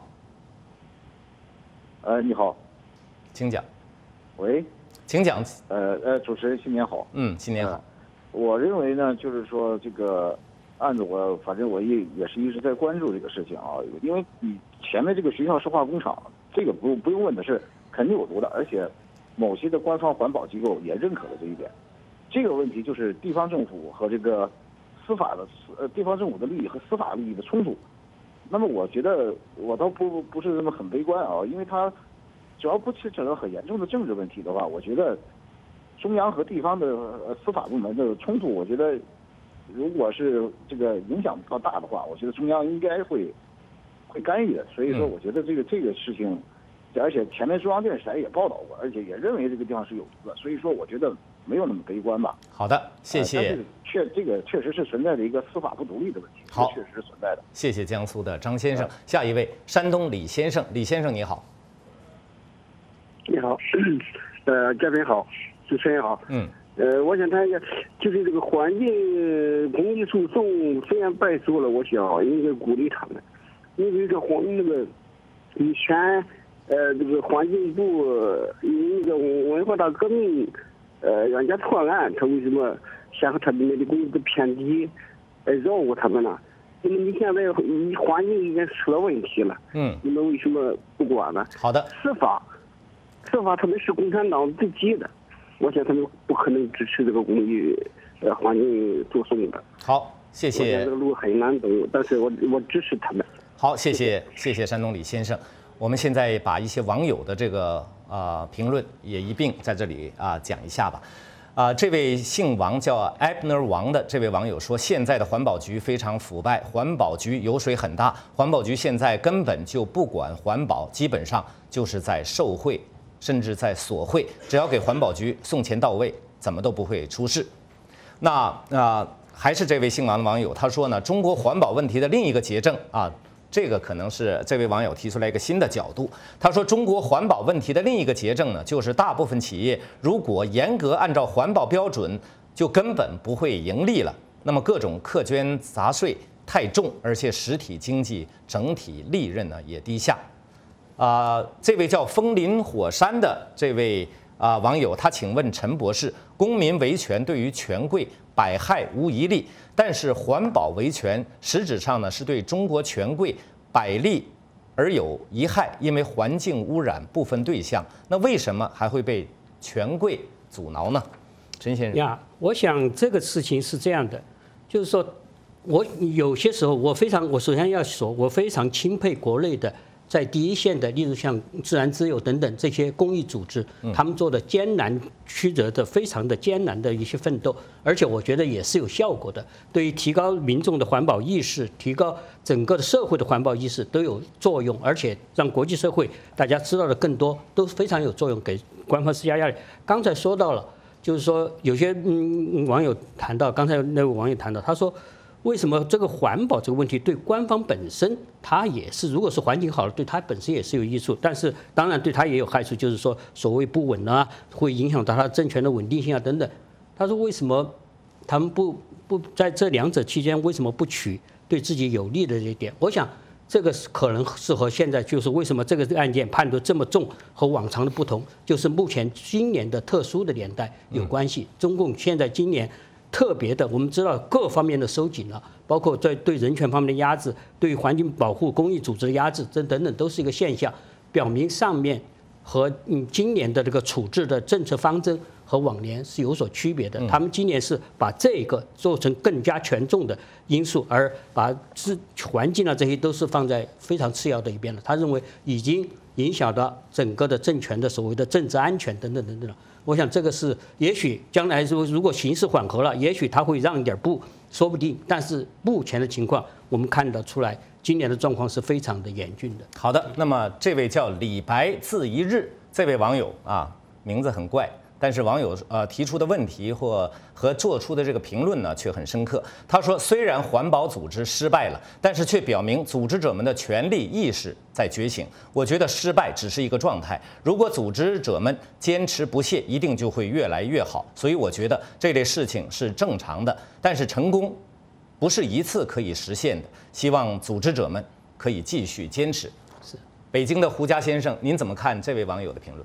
你好，
请讲。
喂，
请讲。
主持人新年好。
新年好。
我认为呢，就是说这个案子反正我也是一直在关注这个事情啊，因为你前面这个学校石化工厂，这个不用问的是肯定有毒的，而且某些的官方环保机构也认可了这一点。这个问题就是地方政府和这个司法的地方政府的利益和司法利益的冲突。那么我觉得我倒不是那么很悲观啊，因为它只要不牵扯到很严重的政治问题的话，我觉得中央和地方的司法部门的冲突，我觉得如果是这个影响比较大的话，我觉得中央应该会干预的。所以说，我觉得这个事情，而且前面中央电视台也报道过，而且也认为这个地方是有毒的，所以说我觉得没有那么悲观吧。
好的，谢谢。
这个确实是存在的一个司法不独立的问题，
好，
确实是存在的。
谢谢江苏的张先生。下一位，山东李先生，李先生你好。
你好，嘉宾好，主持人好。我想谈一下，就是这个环境公益诉讼虽然败诉了，我想应该鼓励他们，因为以前这个环境部因那个文化大革命人家错案，他为什么先和他的那个工资偏低，绕过他们呢？因为你现在环境已经出了问题了，你们为什么不管呢？
好的，
司法他们是共产党自己的，我想他们不可能支持这个公益环境诉讼的。
好，谢谢。
这个路很难走，但是我支持他们。
好，谢谢山东李先生。我们现在把一些网友的这个评论也一并在这里讲一下吧。这位姓王叫 Abner 王的这位网友说，现在的环保局非常腐败，环保局油水很大，环保局现在根本就不管环保，基本上就是在受贿，甚至在索贿，只要给环保局送钱到位，怎么都不会出事。那还是这位姓王的网友，他说呢，中国环保问题的另一个结症这个可能是这位网友提出来一个新的角度。他说，中国环保问题的另一个结症呢，就是大部分企业如果严格按照环保标准，就根本不会盈利了。那么各种课捐杂税太重，而且实体经济整体利润呢也低下。这位叫风林火山的这位网友，他请问陈博士，公民维权对于权贵百害无一利，但是环保维权实质上呢是对中国权贵百利而有一害，因为环境污染不分对象，那为什么还会被权贵阻挠呢？陈先生
我想这个事情是这样的，就是说我有些时候我首先要说，我非常钦佩国内的在第一线的，例如像自然之友等等这些公益组织，他们做的艰难曲折的、非常的艰难的一些奋斗，而且我觉得也是有效果的，对于提高民众的环保意识、提高整个的社会的环保意识都有作用，而且让国际社会大家知道的更多，都非常有作用，给官方施加压力。刚才说到了，就是说有些网友谈到，刚才那位网友谈到，他说，为什么这个环保这个问题对官方本身，它也是，如果是环境好了，对它本身也是有益处，但是当然对它也有害处，就是说所谓不稳啊，会影响到它政权的稳定性啊等等。他说为什么他们不在这两者期间，为什么不取对自己有利的这一点？我想这个可能是和现在就是为什么这个案件判得这么重和往常的不同，就是目前今年的特殊的年代有关系。中共现在今年特别的，我们知道各方面的收紧了，包括在对人权方面的压制，对环境保护、公益组织的压制，这等等都是一个现象，表明上面和今年的这个处置的政策方针和往年是有所区别的。他们今年是把这个做成更加权重的因素，而把环境啊这些都是放在非常次要的一边了。他认为已经影响到整个的政权的所谓的政治安全等等等等了。我想这个是，也许将来如果形势缓和了，也许他会让一点步，说不定。但是目前的情况，我们看得出来，今年的状况是非常的严峻的。
好的，那么这位叫李白字一日这位网友啊，名字很怪。但是网友提出的问题和做出的这个评论呢，却很深刻。他说，虽然环保组织失败了，但是却表明组织者们的权利意识在觉醒。我觉得失败只是一个状态，如果组织者们坚持不懈，一定就会越来越好。所以我觉得这类事情是正常的，但是成功不是一次可以实现的。希望组织者们可以继续坚持。
是
北京的胡佳先生，您怎么看这位网友的评论？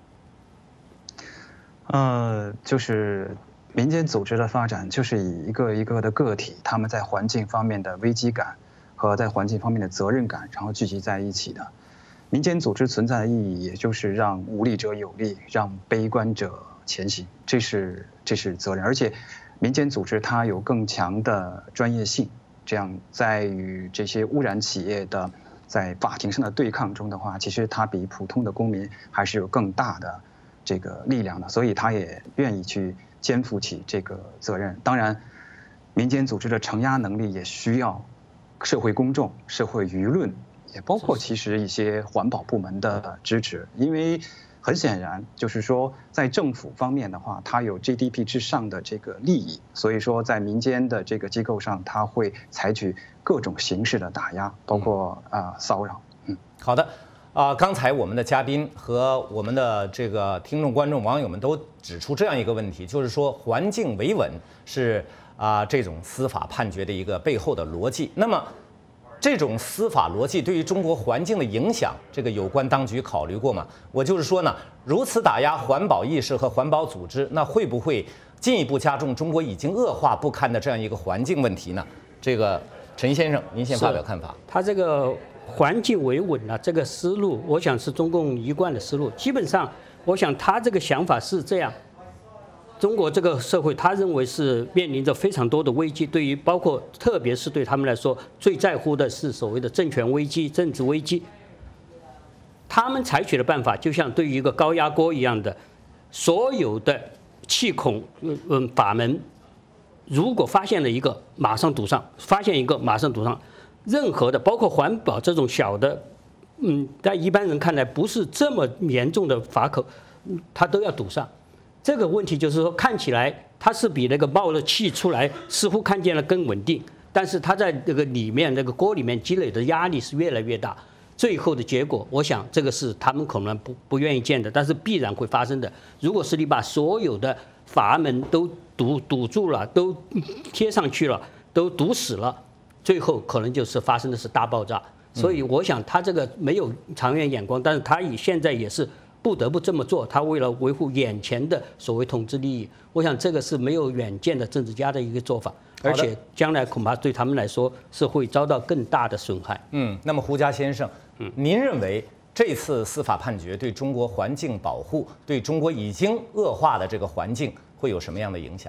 就是民间组织的发展，就是以一个一个的个体，他们在环境方面的危机感和在环境方面的责任感，然后聚集在一起的。民间组织存在的意义，也就是让无力者有力，让悲观者前行，这是责任。而且，民间组织它有更强的专业性，这样在与这些污染企业的在法庭上的对抗中的话，其实它比普通的公民还是有更大的这个力量的，所以他也愿意去肩负起这个责任。当然，民间组织的承压能力也需要社会公众、社会舆论，也包括其实一些环保部门的支持。因为很显然，就是说在政府方面的话，它有 GDP 之上的这个利益，所以说在民间的这个机构上，它会采取各种形式的打压，包括骚扰。
好的。刚才我们的嘉宾和我们的这个听众、观众、网友们都指出这样一个问题，就是说环境维稳是这种司法判决的一个背后的逻辑。那么，这种司法逻辑对于中国环境的影响，这个有关当局考虑过吗？我就是说呢，如此打压环保意识和环保组织，那会不会进一步加重中国已经恶化不堪的这样一个环境问题呢？这个陈先生，您先发表看法。
他这个环境维稳啊，这个思路，我想是中共一贯的思路。基本上，我想他这个想法是这样：中国这个社会，他认为是面临着非常多的危机，对于包括特别是对他们来说，最在乎的是所谓的政权危机、政治危机。他们采取的办法，就像对于一个高压锅一样的，所有的气孔阀门，如果发现了一个，马上堵上；发现一个，马上堵上。任何的，包括环保这种小的，在一般人看来不是这么严重的阀口，它都要堵上。这个问题就是说，看起来它是比那个冒了气出来，似乎看见了更稳定，但是它在这个里面那个锅里面积累的压力是越来越大。最后的结果，我想这个是他们可能不愿意见的，但是必然会发生的。如果是你把所有的阀门都堵住了，都贴上去了，都堵死了。最后可能就是发生的是大爆炸，所以我想他这个没有长远眼光，但是他现在也是不得不这么做，他为了维护眼前的所谓统治利益，我想这个是没有远见的政治家的一个做法，而且将来恐怕对他们来说是会遭到更大的损害。
那么胡佳先生，您认为这次司法判决对中国环境保护、对中国已经恶化的这个环境会有什么样的影响？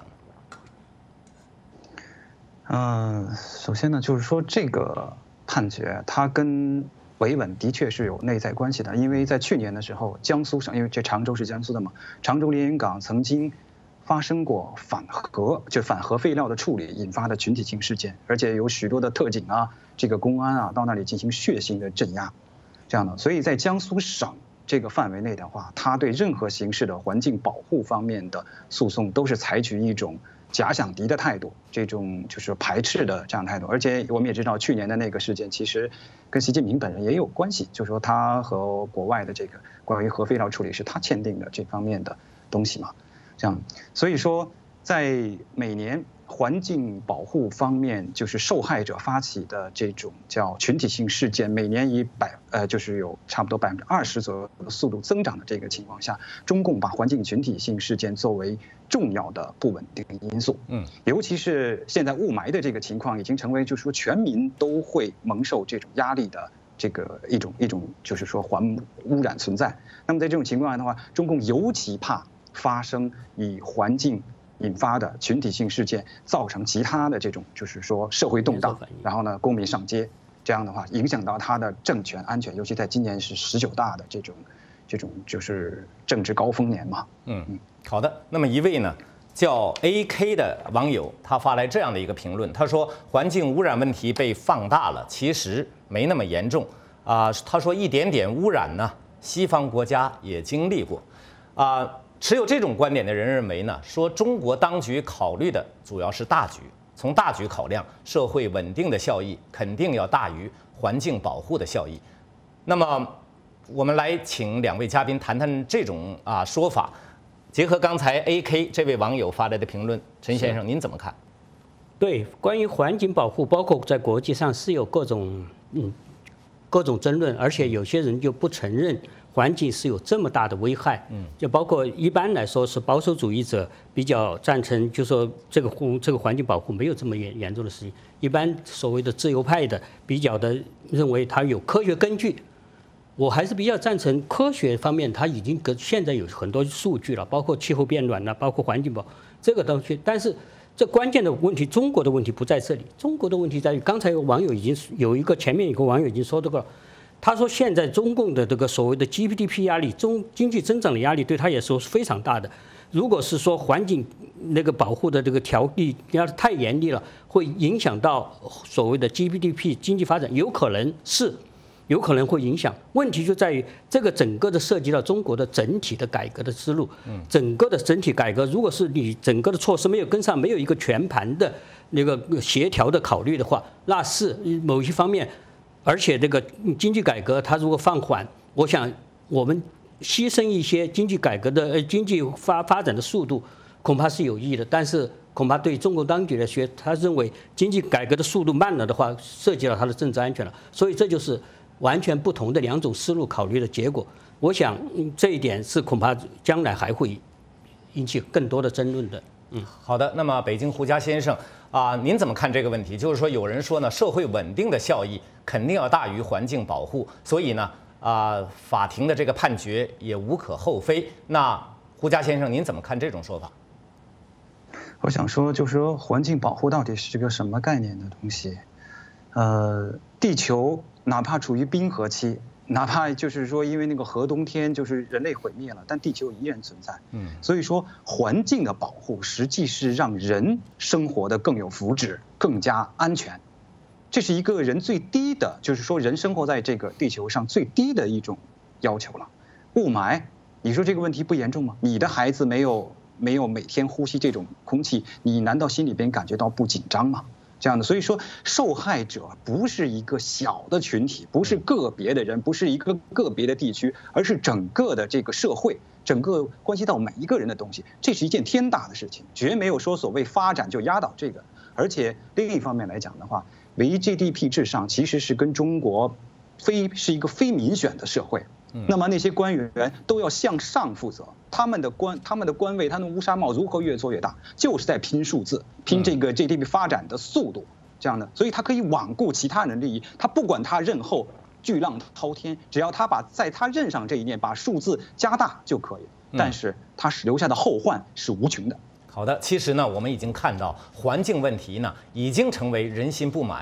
首先呢，就是说这个判决它跟维稳的确是有内在关系的，因为在去年的时候，江苏省，因为这常州是江苏的嘛，常州连云港曾经发生过反核废料的处理引发的群体性事件，而且有许多的特警啊，这个公安啊到那里进行血腥的镇压，这样的，所以在江苏省这个范围内的话，它对任何形式的环境保护方面的诉讼都是采取一种假想敌的态度，这种就是排斥的这样态度。而且我们也知道，去年的那个事件其实跟习近平本人也有关系，就是说他和国外的这个关于核废料处理是他签订的这方面的东西嘛，这样。所以说，在每年环境保护方面，就是受害者发起的这种叫群体性事件，每年以就是有差不多20%左右的速度增长的这个情况下，中共把环境群体性事件作为重要的不稳定因素。尤其是现在雾霾的这个情况，已经成为就是说全民都会蒙受这种压力的这个一种就是说环污染存在。那么在这种情况下的话，中共尤其怕发生以环境引发的群体性事件，造成其他的这种就是说社会动荡，然后呢公民上街，这样的话影响到他的政权安全，尤其在今年是19大的这种就是政治高峰年嘛。
好的。那么一位呢叫 AK 的网友，他发来这样的一个评论，他说环境污染问题被放大了，其实没那么严重啊。他说一点点污染呢，西方国家也经历过啊。持有这种观点的人认为呢，说中国当局考虑的主要是大局，从大局考量，社会稳定的效益肯定要大于环境保护的效益。那么，我们来请2位嘉宾谈谈这种说法，结合刚才 AK 这位网友发来的评论，陈先生您怎么看？
对，关于环境保护，包括在国际上是有各种争论，而且有些人就不承认环境是有这么大的危害，就包括一般来说是保守主义者比较赞成，就说这个环境保护没有这么严重的事情。一般所谓的自由派的比较的认为它有科学根据，我还是比较赞成科学方面，它已经现在有很多数据了，包括气候变暖了，包括环境保护这个东西。但是这关键的问题，中国的问题不在这里，中国的问题在于，刚才前面有个网友已经说这个。他说，现在中共的这个所谓的 GDP 压力、经济增长的压力，对他也是非常大的。如果是说环境那个保护的这个条例要太严厉了，会影响到所谓的 GDP 经济发展，有可能会影响。问题就在于这个整个的涉及到中国的整体的改革的思路，整个的整体改革，如果是你整个的措施没有跟上，没有一个全盘的那个协调的考虑的话，那是某些方面。而且这个经济改革，它如果放缓，我想我们牺牲一些经济改革的经济发展的速度，恐怕是有益的。但是恐怕对中国当局来说，他认为经济改革的速度慢了的话，涉及到他的政治安全了。所以这就是完全不同的2种思路考虑的结果。我想这一点是恐怕将来还会引起更多的争论的。
好的。那么北京胡佳先生您怎么看这个问题？就是说有人说呢，社会稳定的效益肯定要大于环境保护，所以呢法庭的这个判决也无可厚非。那胡佳先生您怎么看这种说法？
我想说，就是说环境保护到底是个什么概念的东西？地球哪怕处于冰河期，哪怕就是说因为那个核冬天就是人类毁灭了，但地球依然存在。所以说环境的保护实际是让人生活的更有福祉，更加安全。这是一个人最低的，就是说人生活在这个地球上最低的一种要求了。雾霾，你说这个问题不严重吗？你的孩子没有每天呼吸这种空气，你难道心里边感觉到不紧张吗？这样的，所以说受害者不是一个小的群体，不是个别的人，不是一个个别的地区，而是整个的这个社会，整个关系到每一个人的东西，这是一件天大的事情，绝没有说所谓发展就压倒这个。而且另一方面来讲的话，唯 GDP 至上其实是跟中国是一个非民选的社会。那么那些官员都要向上负责，他们的官位，他们的乌纱帽如何越做越大，就是在拼数字，拼这个 GDP 发展的速度，这样的，所以他可以罔顾其他人利益，他不管他任后巨浪滔天，只要他在他任上这一年把数字加大就可以，但是他留下的后患是无穷的。
好的，其实呢，我们已经看到环境问题呢已经成为人心不满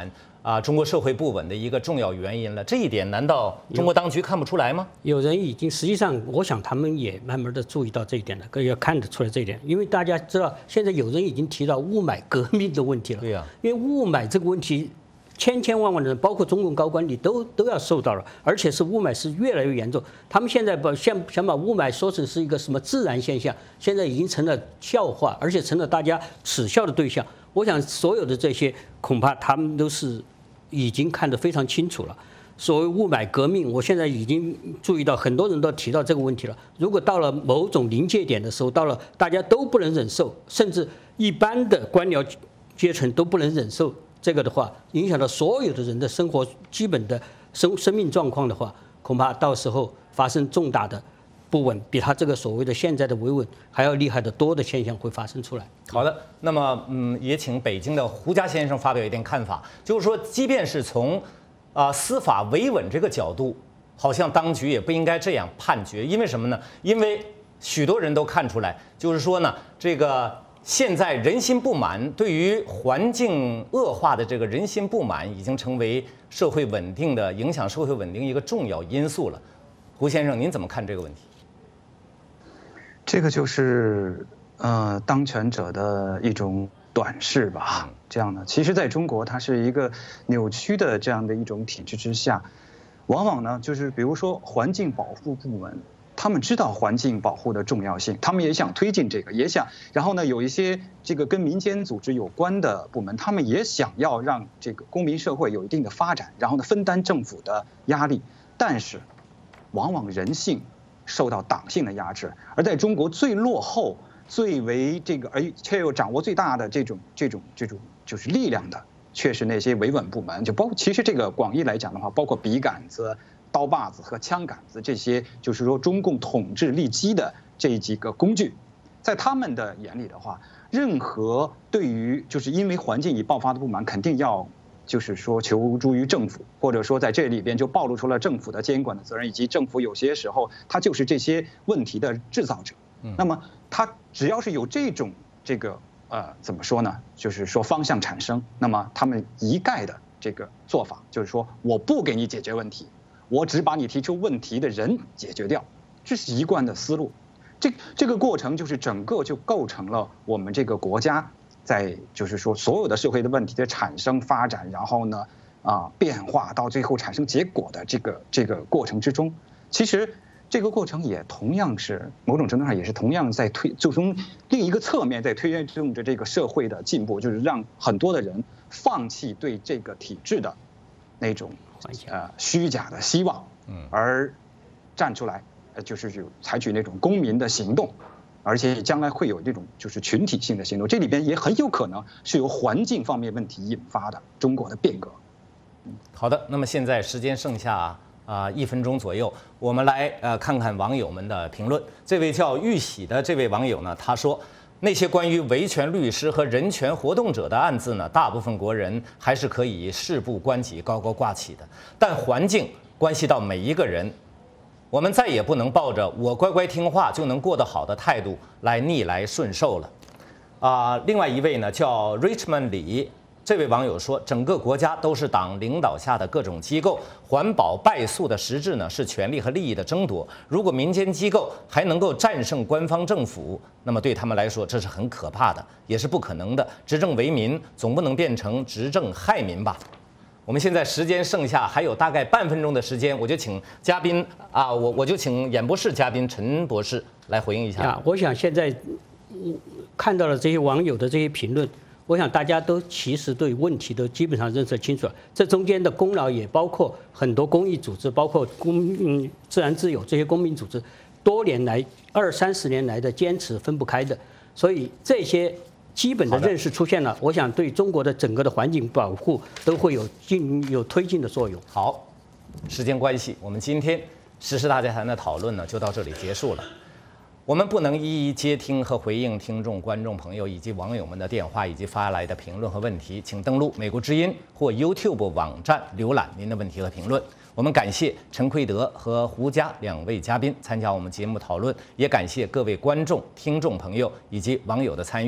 中国社会不稳的一个重要原因了。这一点难道中国当局看不出来吗？
有人已经，实际上我想他们也慢慢的注意到这一点了，也看得出来这一点。因为大家知道，现在有人已经提到雾霾革命的问题了。
对呀，
因为雾霾这个问题，千万的人，包括中共高官，你都要受到了，而且是雾霾是越来越严重。他们现在想把雾霾说成是一个什么自然现象，现在已经成了笑话，而且成了大家耻笑的对象。我想所有的这些恐怕他们都是已经看得非常清楚了。所谓雾霾革命，我现在已经注意到很多人都提到这个问题了。如果到了某种临界点的时候，到了大家都不能忍受，甚至一般的官僚阶层都不能忍受这个的话，影响到所有的人的生活基本的生命状况的话，恐怕到时候发生重大的不稳，比他这个所谓的现在的维稳还要厉害得多的现象会发生出来。
好的，那么也请北京的胡佳先生发表一点看法，就是说，即便是从司法维稳这个角度，好像当局也不应该这样判决，因为什么呢？因为许多人都看出来，就是说呢，这个现在人心不满，对于环境恶化的这个人心不满，已经成为社会稳定的影响社会稳定一个重要因素了。胡先生，您怎么看这个问题？
这个就是当权者的一种短视吧。这样的，其实在中国它是一个扭曲的这样的一种体制之下，往往呢就是比如说环境保护部门，他们知道环境保护的重要性，他们也想推进这个，也想，然后呢有一些这个跟民间组织有关的部门，他们也想要让这个公民社会有一定的发展，然后呢分担政府的压力，但是往往人性受到党性的压制，而在中国最落后、最为这个，而且又掌握最大的这种就是力量的，却是那些维稳部门。就包括其实这个广义来讲的话，包括笔杆子、刀把子和枪杆子这些，就是说中共统治利基的这几个工具，在他们的眼里的话，任何对于就是因为环境已爆发的不满，肯定要就是说求助于政府，或者说在这里边就暴露出了政府的监管的责任，以及政府有些时候他就是这些问题的制造者。那么他只要是有这种这个怎么说呢？就是说方向产生，那么他们一概的这个做法就是说，我不给你解决问题，我只把你提出问题的人解决掉，这是一贯的思路。这个过程就是整个就构成了我们这个国家在就是说所有的社会的问题的产生、发展，然后呢变化到最后产生结果的这个过程之中，其实这个过程也同样是某种程度上也是同样在就从另一个侧面在推动着这个社会的进步，就是让很多的人放弃对这个体制的那种虚假的希望，而站出来，就是采取那种公民的行动，而且将来会有这种就是群体性的行动，这里边也很有可能是由环境方面问题引发的中国的变革。
好的，那么现在时间剩下1分钟左右，我们来看看网友们的评论。这位叫玉喜的这位网友呢，他说，那些关于维权律师和人权活动者的案子呢，大部分国人还是可以事不关己高高挂起的，但环境关系到每一个人，我们再也不能抱着我乖乖听话就能过得好的态度来逆来顺受了。另外一位呢叫 Richmond 李，这位网友说，整个国家都是党领导下的各种机构，环保败诉的实质呢是权力和利益的争夺。如果民间机构还能够战胜官方政府，那么对他们来说这是很可怕的，也是不可能的。执政为民，总不能变成执政害民吧？我们现在时间剩下还有大概半分钟的时间，我就请嘉宾我就请演播室嘉宾陈博士来回应一下。
我想现在看到了这些网友的这些评论，我想大家都其实对问题都基本上认识清楚了，这中间的功劳也包括很多公益组织，包括自然自有这些公民组织多年来20-30年来的坚持分不开的，所以这些基本的认识出现了，我想对中国的整个的环境保护都会有推进的作用。
好，时间关系，我们今天时事大家谈的讨论呢就到这里结束了。我们不能一一接听和回应听众、观众朋友以及网友们的电话以及发来的评论和问题，请登录美国之音或 YouTube 网站浏览您的问题和评论。我们感谢陈奎德和胡佳2位嘉宾参加我们节目讨论，也感谢各位观众、听众朋友以及网友的参与。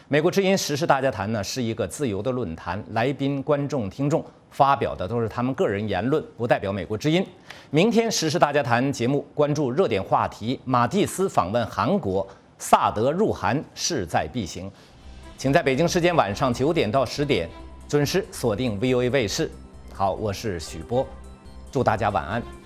美国之音时事大家谈呢是一个自由的论坛，来宾、观众、听众发表的都是他们个人言论，不代表美国之音。明天时事大家谈节目关注热点话题，马蒂斯访问韩国，萨德入韩势在必行。请在北京时间晚上9点到10点准时锁定 VOA 卫视。好，我是许波，祝大家晚安。